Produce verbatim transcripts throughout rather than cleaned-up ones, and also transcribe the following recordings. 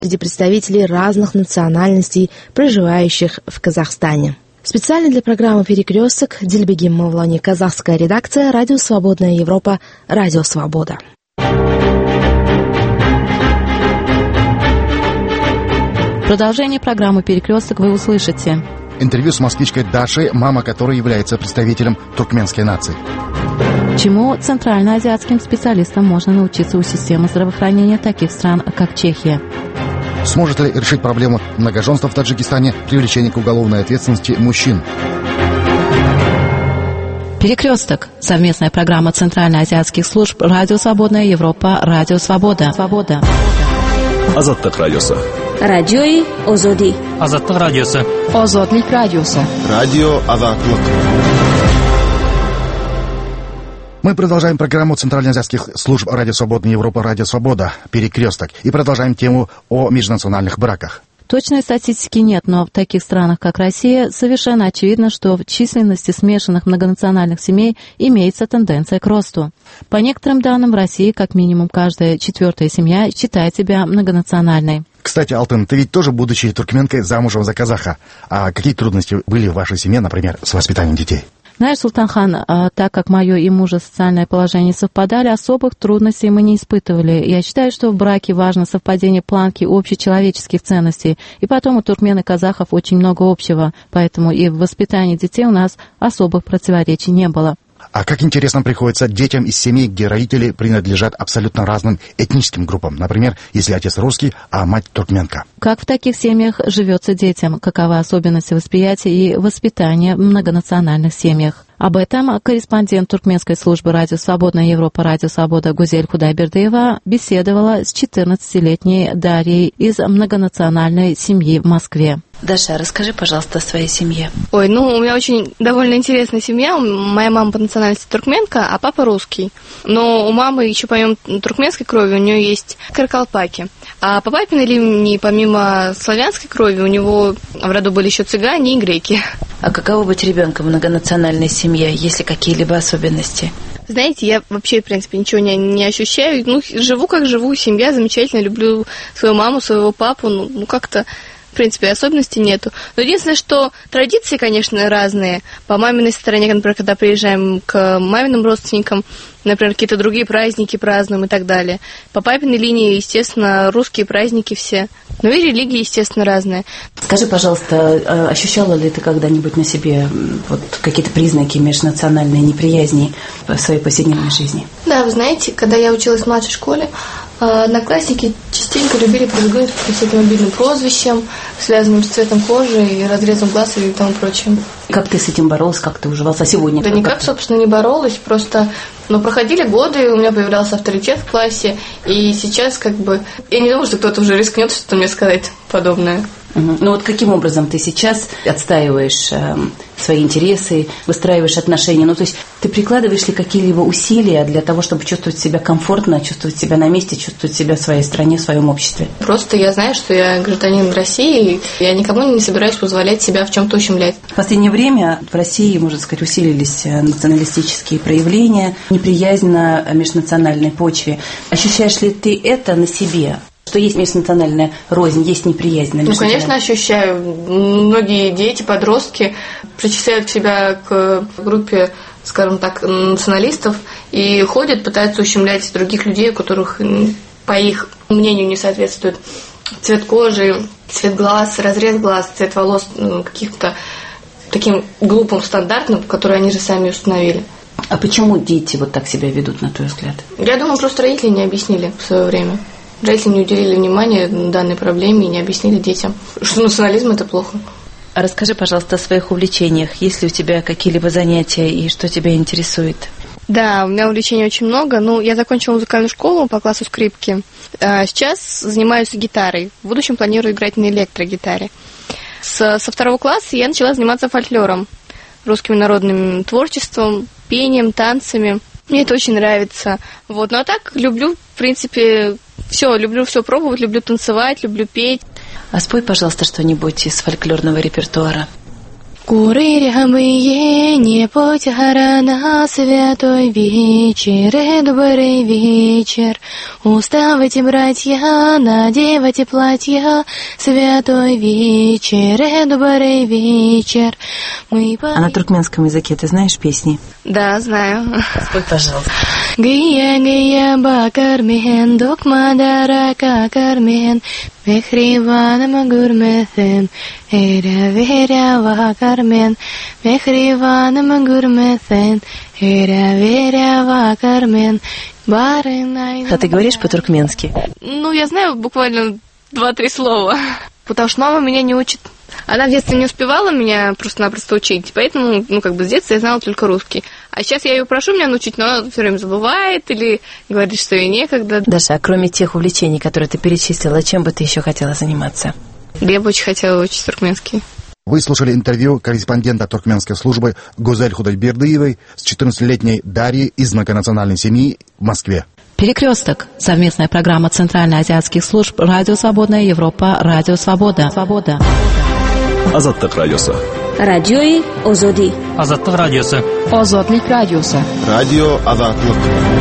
среди представителей разных национальностей, проживающих в Казахстане. Специально для программы «Перекресток» Дильбегим Мавлани, казахская редакция, Радио Свободная Европа, Радио Свобода. Продолжение программы «Перекресток» вы услышите. Интервью с москвичкой Дашей, мама которой является представителем туркменской нации. Чему центральноазиатским специалистам можно научиться у системы здравоохранения таких стран, как Чехия? Сможет ли решить проблему многоженства в Таджикистане, привлечение к уголовной ответственности мужчин? «Перекресток» — совместная программа центральноазиатских служб «Радио Свободная Европа», «Радио Свобода». Свобода. Азаттык радиосы. Радиои Озоди. Азаттык радиосы. Озодлик радиосы. Радио Азаттык. Мы продолжаем программу центральноазиатских служб «Радио Свободная Европа», «Радио Свобода», «Перекресток» и продолжаем тему о межнациональных браках. Точной статистики нет, но в таких странах, как Россия, совершенно очевидно, что в численности смешанных многонациональных семей имеется тенденция к росту. По некоторым данным, в России как минимум каждая четвертая семья считает себя многонациональной. Кстати, Алтын, ты ведь тоже, будучи туркменкой, замужем за казаха. А какие трудности были в вашей семье, например, с воспитанием детей? Знаешь, Султанхан, так как мое и мужа социальное положение совпадали, особых трудностей мы не испытывали. Я считаю, что в браке важно совпадение планки общечеловеческих ценностей. И потом у туркмен и казахов очень много общего, поэтому и в воспитании детей у нас особых противоречий не было. А как интересно приходится детям из семей, где родители принадлежат абсолютно разным этническим группам. Например, если отец русский, а мать туркменка. Как в таких семьях живется детям? Каковы особенности восприятия и воспитания в многонациональных семьях? Об этом корреспондент туркменской службы «Радио Свободная Европа», «Радио Свобода» Гузель Худайбердиева беседовала с четырнадцатилетней Дарьей из многонациональной семьи в Москве. Даша, расскажи, пожалуйста, о своей семье. Ой, ну, у меня очень довольно интересная семья. Моя мама по национальности туркменка, а папа русский. Но у мамы еще помимо туркменской крови у нее есть каракалпаки. А по папиной линии, помимо славянской крови, у него в роду были еще цыгане и греки. А каково быть ребенком в многонациональной семье? Есть ли какие-либо особенности? Знаете, я вообще, в принципе, ничего не, не ощущаю. Ну, живу как живу, семья замечательная, люблю свою маму, своего папу. Ну, ну как-то... В принципе, особенностей нету. Но единственное, что традиции, конечно, разные. По маминой стороне, например, когда приезжаем к маминым родственникам, например, какие-то другие праздники празднуем и так далее. По папиной линии, естественно, русские праздники все. Но и религии, естественно, разные. Скажи, пожалуйста, ощущала ли ты когда-нибудь на себе вот какие-то признаки межнациональной неприязни в своей повседневной жизни? Да, вы знаете, когда я училась в младшей школе, одноклассники частенько любили прибегнуть к всяким обидным прозвищам, связанным с цветом кожи и разрезом глаз и тому прочим. Как ты с этим боролась, как ты уживалась? А сегодня? Да как никак, ты? собственно, не боролась, просто... Но проходили годы, у меня появлялся авторитет в классе, и сейчас как бы... Я не думаю, что кто-то уже рискнет что-то мне сказать подобное. Угу. Ну вот каким образом ты сейчас отстаиваешь э, свои интересы, выстраиваешь отношения? Ну то есть ты прикладываешь ли какие-либо усилия для того, чтобы чувствовать себя комфортно, чувствовать себя на месте, чувствовать себя в своей стране, в своем обществе? Просто я знаю, что я гражданин России, и я никому не собираюсь позволять себя в чем-то ущемлять. В последнее время в России, можно сказать, усилились националистические проявления, неприязнь на межнациональной почве. Ощущаешь ли ты это на себе? Что есть межнациональная рознь, есть неприязнь на межнациональной? Ну, конечно, ощущаю. Многие дети, подростки причисляют себя к группе, скажем так, националистов и ходят, пытаются ущемлять других людей, у которых, по их мнению, не соответствует цвет кожи, цвет глаз, разрез глаз, цвет волос, каких-то таким глупым стандартным, которые они же сами установили. А почему дети вот так себя ведут, на твой взгляд? Я думаю, просто родители не объяснили в свое время. Родители не уделили внимания данной проблеме и не объяснили детям, что национализм – это плохо. А расскажи, пожалуйста, о своих увлечениях. Есть ли у тебя какие-либо занятия и что тебя интересует? Да, у меня увлечений очень много. Ну, я закончила музыкальную школу по классу скрипки. А сейчас занимаюсь гитарой. В будущем планирую играть на электрогитаре. С, со второго класса я начала заниматься фольклором, русским народным творчеством, пением, танцами. Мне это очень нравится. Вот. Ну а так люблю, в принципе, все. Люблю все пробовать, люблю танцевать, люблю петь. А спой, пожалуйста, что-нибудь из фольклорного репертуара. Куры не потяра на святой вечер, добрый вечер. Уставайте, братья, надевайте платья, святой вечер, добрый вечер. Мы по... А на туркменском языке ты знаешь песни? Да, знаю. Спой, пожалуйста. Гия, гия, бакармен, докмадара какармен, мехриваном гурметен, эра веря вакармен, мехриваном гурметен, эра веря вакармен, барынай. А ты говоришь по-туркменски? Ну, я знаю буквально два-три слова, потому что мама меня не учит. Она в детстве не успевала меня просто-напросто учить, поэтому, ну, как бы с детства я знала только русский. А сейчас я ее прошу меня научить, но она все время забывает или говорит, что ей некогда. Даша, а кроме тех увлечений, которые ты перечислила, чем бы ты еще хотела заниматься? Я бы очень хотела учить туркменский. Вы слушали интервью корреспондента туркменской службы Гузель Худайбердиевой с четырнадцатилетней Дарьей из многонациональной семьи в Москве. «Перекресток» — совместная программа Центральноазиатских служб «Радио Свободная Европа», «Радио Свобода». Свобода. Азаттык радиосы. Радиои Озоди. Азаттык радиосы. Озодлик радиосы. Радио Азаттык.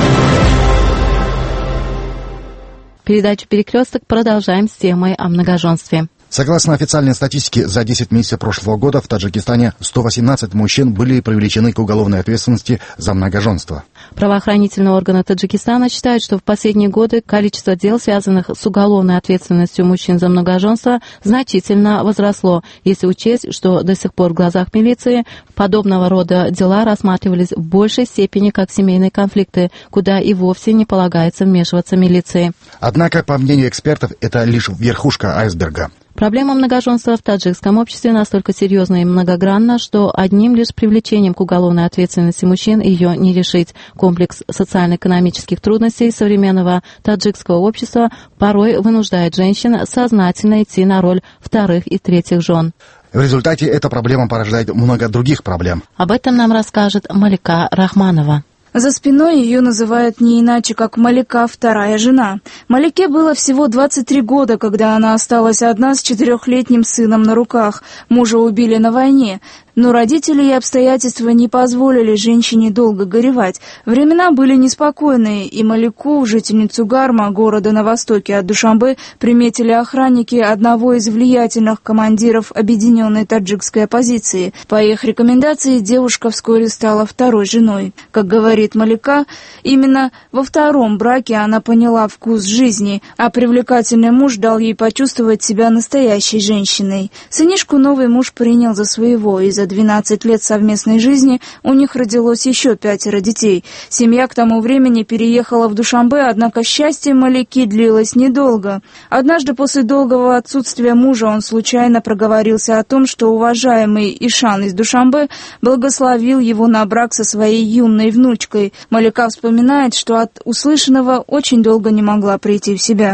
Передачу «Перекресток» продолжаем с темой о многоженстве. Согласно официальной статистике, за десять месяцев прошлого года в Таджикистане сто восемнадцать мужчин были привлечены к уголовной ответственности за многоженство. Правоохранительные органы Таджикистана считают, что в последние годы количество дел, связанных с уголовной ответственностью мужчин за многоженство, значительно возросло, если учесть, что до сих пор в глазах милиции подобного рода дела рассматривались в большей степени как семейные конфликты, куда и вовсе не полагается вмешиваться милиции. Однако, по мнению экспертов, это лишь верхушка айсберга. Проблема многоженства в таджикском обществе настолько серьезна и многогранна, что одним лишь привлечением к уголовной ответственности мужчин ее не решить. Комплекс социально-экономических трудностей современного таджикского общества порой вынуждает женщин сознательно идти на роль вторых и третьих жен. В результате эта проблема порождает много других проблем. Об этом нам расскажет Малика Рахманова. За спиной ее называют не иначе, как Малика, вторая жена. Малике было всего двадцать три года, когда она осталась одна с четырехлетним сыном на руках. Мужа убили на войне. Но родители и обстоятельства не позволили женщине долго горевать. Времена были неспокойные, и Малику, жительницу Гарма, города на востоке от Душанбе, приметили охранники одного из влиятельных командиров объединенной таджикской оппозиции. По их рекомендации девушка вскоре стала второй женой. Как говорит Малика, именно во втором браке она поняла вкус жизни, а привлекательный муж дал ей почувствовать себя настоящей женщиной. Сынишку новый муж принял за своего, и за двенадцать лет совместной жизни у них родилось еще пятеро детей. Семья к тому времени переехала в Душанбе, однако счастье Малики длилось недолго. Однажды после долгого отсутствия мужа он случайно проговорился о том, что уважаемый Ишан из Душанбе благословил его на брак со своей юной внучкой. Малика вспоминает, что от услышанного очень долго не могла прийти в себя.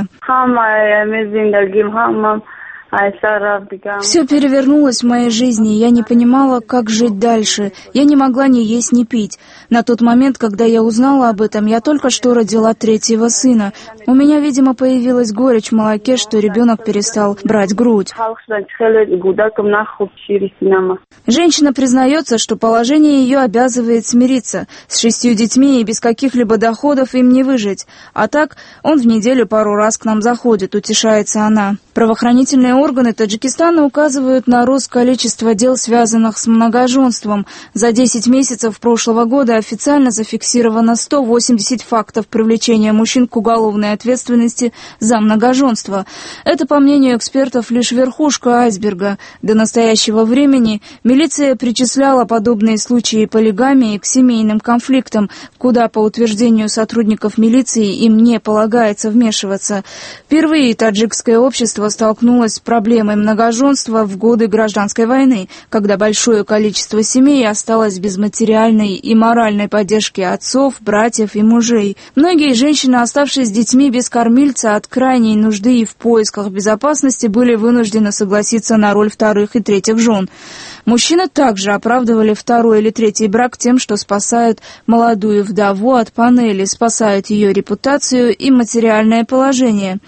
Все перевернулось в моей жизни, я не понимала, как жить дальше. Я не могла ни есть, ни пить. На тот момент, когда я узнала об этом, я только что родила третьего сына. У меня, видимо, появилась горечь в молоке, что ребенок перестал брать грудь. Женщина признается, что положение ее обязывает смириться. С шестью детьми и без каких-либо доходов им не выжить. А так, он в неделю пару раз к нам заходит, утешается она. Правоохранительные органы Таджикистана указывают на рост количества дел, связанных с многоженством. За десять месяцев прошлого года официально зафиксировано сто восемьдесят фактов привлечения мужчин к уголовной ответственности за многоженство. Это, по мнению экспертов, лишь верхушка айсберга. До настоящего времени милиция причисляла подобные случаи полигамии к семейным конфликтам, куда, по утверждению сотрудников милиции, им не полагается вмешиваться. Впервые таджикское общество столкнулось с проблемой многоженства в годы гражданской войны, когда большое количество семей осталось без материальной и моральной поддержки отцов, братьев и мужей. Многие женщины, оставшись с детьми без кормильца от крайней нужды и в поисках безопасности, были вынуждены согласиться на роль вторых и третьих жен. Мужчины также оправдывали второй или третий брак тем, что спасают молодую вдову от панели, спасают ее репутацию и материальное положение.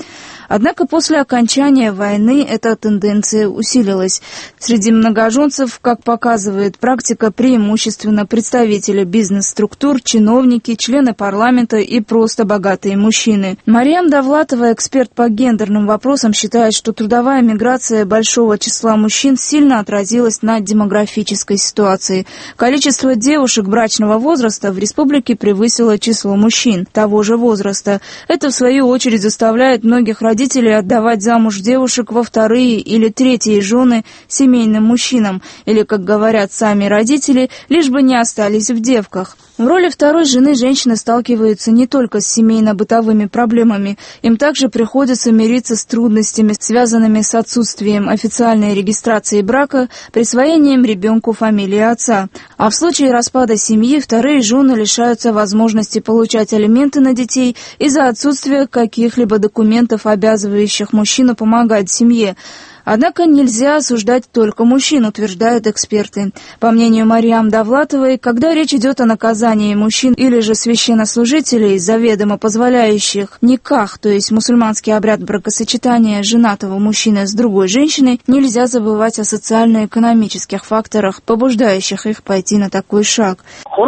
Однако после окончания войны эта тенденция усилилась. Среди многоженцев, как показывает практика, преимущественно представители бизнес-структур, чиновники, члены парламента и просто богатые мужчины. Мариам Давлатова, эксперт по гендерным вопросам, считает, что трудовая миграция большого числа мужчин сильно отразилась на демографической ситуации. Количество девушек брачного возраста в республике превысило число мужчин того же возраста. Это, в свою очередь, заставляет многих родителей отдавать замуж девушек во вторые или третьи жены семейным мужчинам, или, как говорят сами родители, лишь бы не остались в девках. В роли второй жены женщины сталкиваются не только с семейно-бытовыми проблемами, им также приходится мириться с трудностями, связанными с отсутствием официальной регистрации брака, присвоением ребенку фамилии отца. А в случае распада семьи вторые жены лишаются возможности получать алименты на детей из-за отсутствия каких-либо документов, обязывающих мужчину помогать семье. Однако нельзя осуждать только мужчин, утверждают эксперты. По мнению Мариам Давлатовой, когда речь идет о наказании мужчин или же священнослужителей, заведомо позволяющих никах, то есть мусульманский обряд бракосочетания женатого мужчины с другой женщиной, нельзя забывать о социально-экономических факторах, побуждающих их пойти на такой шаг.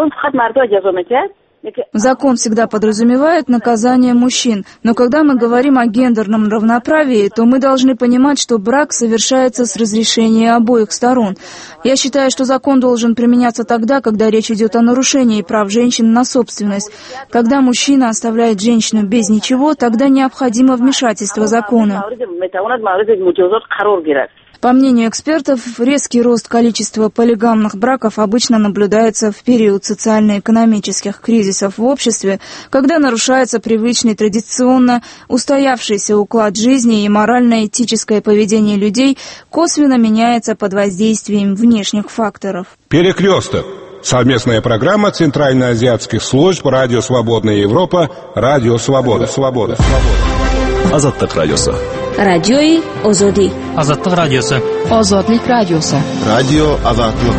Закон всегда подразумевает наказание мужчин, но когда мы говорим о гендерном равноправии, то мы должны понимать, что брак совершается с разрешения обоих сторон. Я считаю, что закон должен применяться тогда, когда речь идет о нарушении прав женщин на собственность. Когда мужчина оставляет женщину без ничего, тогда необходимо вмешательство закона. По мнению экспертов, резкий рост количества полигамных браков обычно наблюдается в период социально-экономических кризисов в обществе, когда нарушается привычный традиционно устоявшийся уклад жизни и морально-этическое поведение людей косвенно меняется под воздействием внешних факторов. Перекресток. Совместная программа Центральноазиатских служб Радио Свободная Европа, Радио Свобода. Свобода. Азаттык радиосы. Радиои Озоди. Азаттык радиосы. Озодлик радиосы. Радио Азатлык.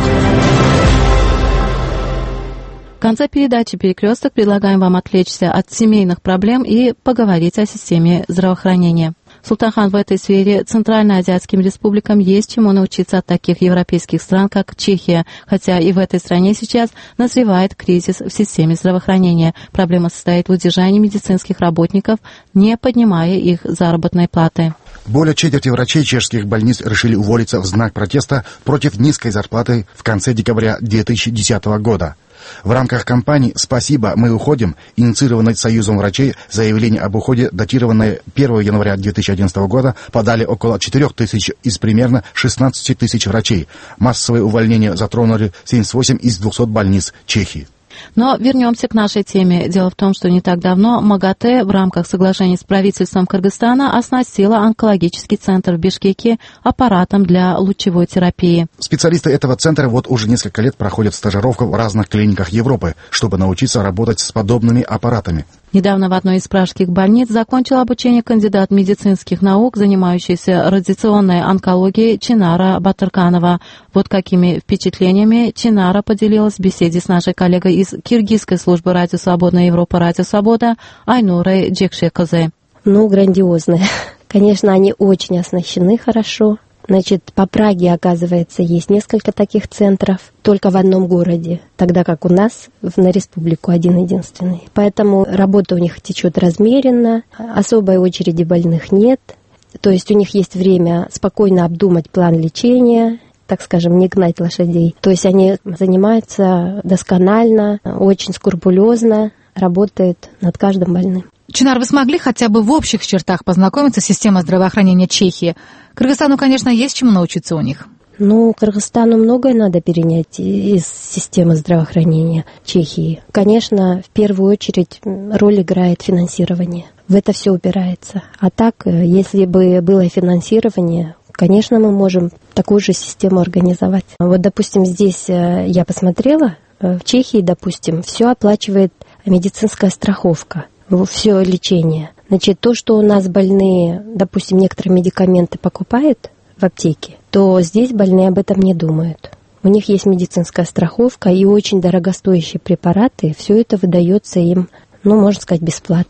В конце передачи «Перекресток» предлагаем вам отвлечься от семейных проблем и поговорить о системе здравоохранения. Султанхан, в этой сфере центральноазиатским республикам есть чему научиться от таких европейских стран, как Чехия, хотя и в этой стране сейчас назревает кризис в системе здравоохранения. Проблема состоит в удержании медицинских работников, не поднимая их заработной платы. Более четверти врачей чешских больниц решили уволиться в знак протеста против низкой зарплаты в конце декабря две тысячи десятого года. В рамках кампании «Спасибо, мы уходим», инициированной Союзом врачей, заявление об уходе, датированное первого января две тысячи одиннадцатого года, подали около четырех тысяч из примерно шестнадцати тысяч врачей. Массовые увольнения затронули семьдесят восемь из двухсот больниц Чехии. Но вернемся к нашей теме. Дело в том, что не так давно МАГАТЭ в рамках соглашения с правительством Кыргызстана оснастила онкологический центр в Бишкеке аппаратом для лучевой терапии. Специалисты этого центра вот уже несколько лет проходят стажировку в разных клиниках Европы, чтобы научиться работать с подобными аппаратами. Недавно в одной из пражских больниц закончил обучение кандидат медицинских наук, занимающийся радиационной онкологией Чинара Батырканова. Вот какими впечатлениями Чинара поделилась в беседе с нашей коллегой из киргизской службы Радио Свободная Европа Радио Свобода Айнурой Джекшекозе. Ну, грандиозные. Конечно, они очень оснащены хорошо. Значит, по Праге, оказывается, есть несколько таких центров, только в одном городе, тогда как у нас на республику один-единственный. Поэтому работа у них течет размеренно, особой очереди больных нет. То есть у них есть время спокойно обдумать план лечения, так скажем, не гнать лошадей. То есть они занимаются досконально, очень скрупулезно, работают над каждым больным. Чинар, вы смогли хотя бы в общих чертах познакомиться с системой здравоохранения Чехии? Кыргызстану, конечно, есть чему научиться у них. Ну, Кыргызстану многое надо перенять из системы здравоохранения Чехии. Конечно, в первую очередь роль играет финансирование. В это все упирается. А так, если бы было финансирование, конечно, мы можем такую же систему организовать. Вот, допустим, здесь я посмотрела, в Чехии, допустим, все оплачивает медицинская страховка. Все лечение. Значит, то, что у нас больные, допустим, некоторые медикаменты покупают в аптеке, то здесь больные об этом не думают. У них есть медицинская страховка и очень дорогостоящие препараты. Все это выдается им, ну, можно сказать, бесплатно.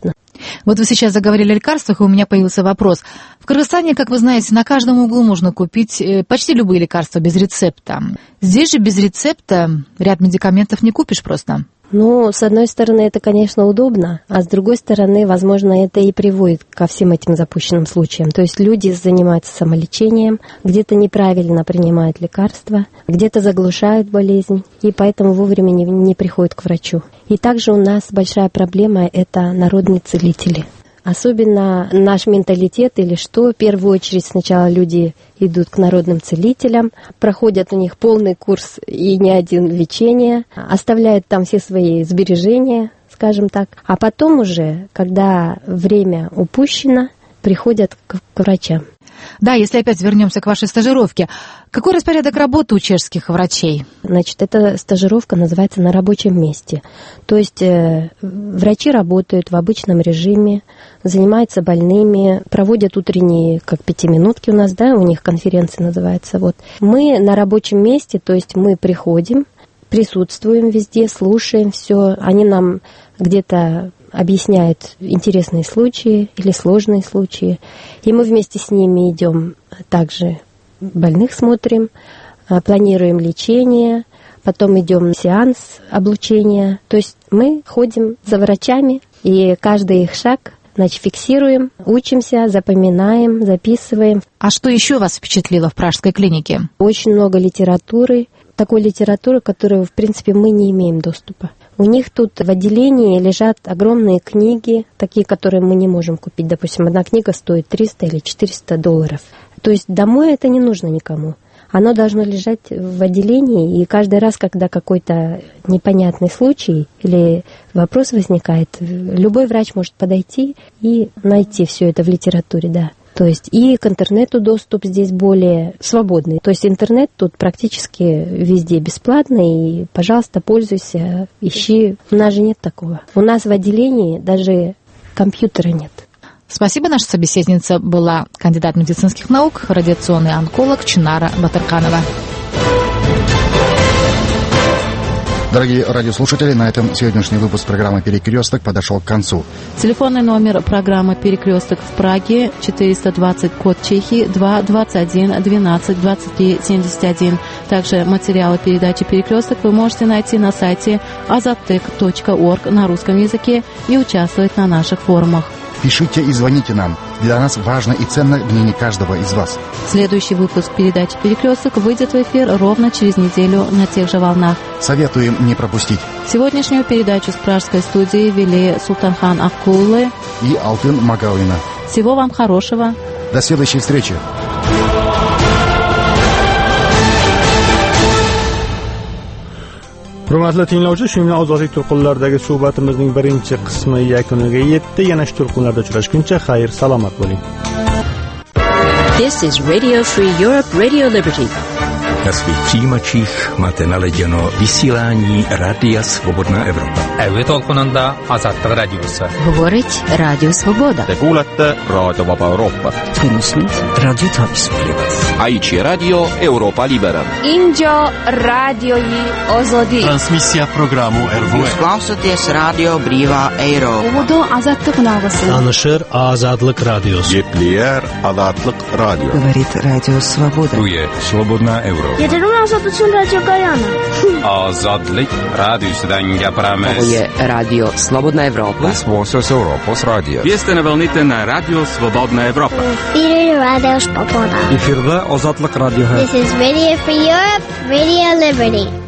Вот вы сейчас заговорили о лекарствах, и у меня появился вопрос. В Кыргызстане, как вы знаете, на каждом углу можно купить почти любые лекарства без рецепта. Здесь же без рецепта ряд медикаментов не купишь просто. Ну, с одной стороны, это, конечно, удобно, а с другой стороны, возможно, это и приводит ко всем этим запущенным случаям. То есть люди занимаются самолечением, где-то неправильно принимают лекарства, где-то заглушают болезнь, и поэтому вовремя не, не приходят к врачу. И также у нас большая проблема – это народные целители. Особенно наш менталитет или что, в первую очередь сначала люди идут к народным целителям, проходят у них полный курс и не один лечения, оставляют там все свои сбережения, скажем так, а потом уже, когда время упущено, приходят к, к врачам. Да, если опять вернемся к вашей стажировке, какой распорядок работы у чешских врачей? Значит, эта стажировка называется «на рабочем месте». То есть э, врачи работают в обычном режиме, занимаются больными, проводят утренние, как пятиминутки у нас, да, у них конференция называется. Вот. Мы на рабочем месте, то есть мы приходим, присутствуем везде, слушаем все, они нам где-то объясняют интересные случаи или сложные случаи. И мы вместе с ними идем, также больных смотрим, планируем лечение, потом идем на сеанс облучения. То есть мы ходим за врачами, и каждый их шаг, значит, фиксируем, учимся, запоминаем, записываем. А что еще вас впечатлило в пражской клинике? Очень много литературы, такой литературы, к которой, в принципе, мы не имеем доступа. У них тут в отделении лежат огромные книги, такие, которые мы не можем купить. Допустим, одна книга стоит триста или четыреста долларов. То есть домой это не нужно никому. Оно должно лежать в отделении, и каждый раз, когда какой-то непонятный случай или вопрос возникает, любой врач может подойти и найти все это в литературе, да. То есть и к интернету доступ здесь более свободный. То есть интернет тут практически везде бесплатный, и, пожалуйста, пользуйся, ищи. У нас же нет такого. У нас в отделении даже компьютера нет. Спасибо. Наша собеседница была кандидат медицинских наук, радиационный онколог Чинара Батырканова. Дорогие радиослушатели, на этом сегодняшний выпуск программы «Перекресток» подошел к концу. Телефонный номер программы «Перекресток» в Праге четыреста двадцать, код Чехии, два двадцать один двенадцать двадцать три семьдесят один. Также материалы передачи «Перекресток» вы можете найти на сайте азаттек точка орг на русском языке и участвовать на наших форумах. Пишите и звоните нам. Для нас важно и ценно мнение каждого из вас. Следующий выпуск передачи «Перекресток» выйдет в эфир ровно через неделю на тех же волнах. Советуем не пропустить. Сегодняшнюю передачу с пражской студии вели Султанхан Аккулы и Алтын Магалина. Всего вам хорошего. До следующей встречи. Hurmatli tinglovchi, shu bilan ozodlik to'lqinlaridagi suhbatimizning birinchi qismi yakuniga yetdi. Yana shu to'lqinlarda uchrashguncha xayr, salomat bo'ling. This is Radio Free Europe, Radio Liberty. Na svých přijímačích máte naladěno vysílání Rádia Svobodná Evropa. Әуе толқынында Азаттық радиосы. Говорить Радио Свобода. Te kuulete Raadio Vaba Euroopa. Tunnisnud Radio Tavsplivas. Aici Radio Europa Libera. Injo Radio Ozodi. Transmisija programu R V E. Klausoties Radio Brīvā Eiropa. Uvodu Azatlık navası. Tanışır Azadlık Radyosu. Gepleyer Azadlık Radyo. Говорит Радио Свобода. Tu je Slobodná Evropa. Yeterim Azatlık Radio Gayana. Azadlık radiosudan gapiramiz. To je Radio Slobodna Evropa. Svosos Europos Radio. Вие на вълните на Радио Свободна Европа. Эфире Радио Свобода. Efirde Azadlık Radyo. This is Radio Free Europe, Radio Liberty.